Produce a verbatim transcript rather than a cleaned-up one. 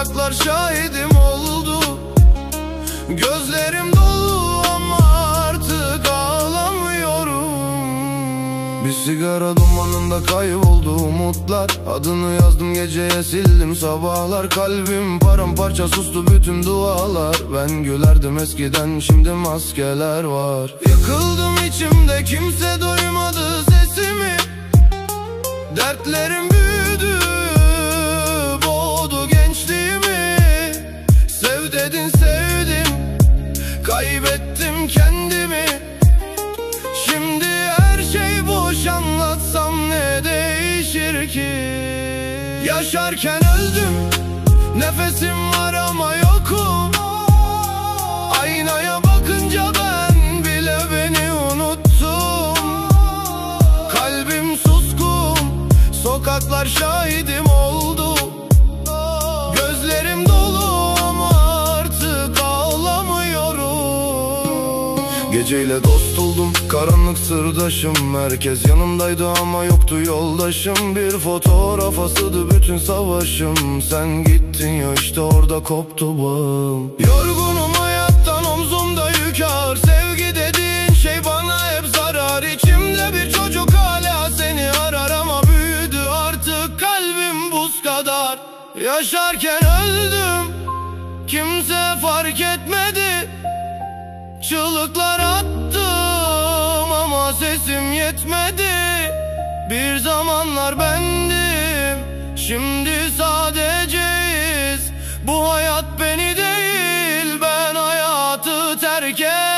Sokaklar şahidim oldu. Gözlerim dolu ama artık ağlamıyorum. Bir sigara dumanında kayboldu umutlar. Adını yazdım geceye sildim sabahlar. Kalbim paramparça sustu bütün dualar. Ben gülerdim eskiden şimdi maskeler var. Yıkıldım içimde kimse duymadı sesimi. Dertlerim büyüdü, boğdu gençliğimi. Sev dedin sevdim, kaybettim kendimi. Şimdi her şey boş, anlatsam ne değişir ki? Yaşarken öldüm, nefesim var ama yokum. Aynaya bakınca ben bile beni unuttum. Kalbim suskun, sokaklar şahidim oldu. Gözlerim dolu ama artık ağlamıyorum. Geceyle dost oldum, karanlık sırdaşım. Herkes yanımdaydı ama yoktu yoldaşım. Bir fotoğraf asıldı bütün savaşım. Sen gittin ya işte orada koptu bağım. Yorgunum hayattan, omzumda yük ağır. Sevgi dediğin şey bana hep zarar. İçimde bir çocuk hala seni arar ama büyüdü artık kalbim buz kadar. Yaşarken öldüm, kimse fark etmedi. Çığlıklar attım ama sesim yetmedi. Bir zamanlar bendim, şimdi sadeceyiz. Bu hayat beni değil, ben hayatı terk ettim.